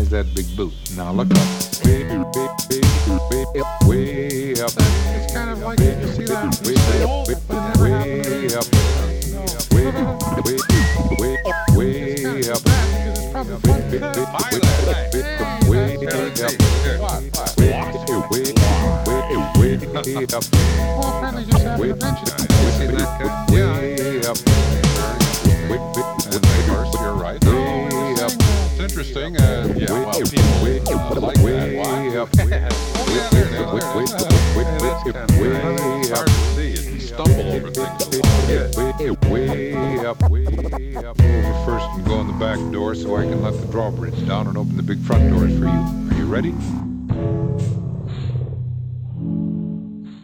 is that big boot. Now look up. Way up. It's kind of like, you see that? You say, oh, but it never happened. Way up. Because it's probably fun to Well, apparently just having a mention. You're right. It's interesting. Yeah, well, people like that. Why? Oh, yeah, there it is. It's hard to see. You stumble over things Way up. Over first and go in the back door so I can let the drawbridge down and open the big front doors for you. Are you ready?